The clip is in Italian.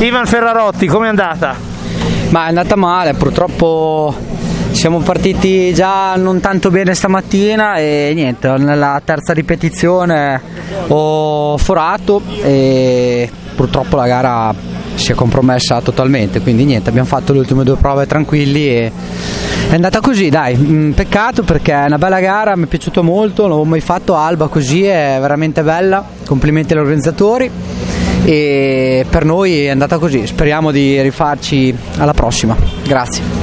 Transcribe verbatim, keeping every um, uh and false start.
Ivan Ferrarotti, com'è andata? Ma è andata male, purtroppo siamo partiti già non tanto bene stamattina e niente, nella terza ripetizione ho forato e purtroppo la gara si è compromessa totalmente, quindi niente, abbiamo fatto le ultime due prove tranquilli e è andata così, dai, peccato perché è una bella gara, mi è piaciuto molto, non l'avevo mai fatto Alba così, è veramente bella, complimenti agli organizzatori e per noi è andata così, speriamo di rifarci alla prossima, grazie.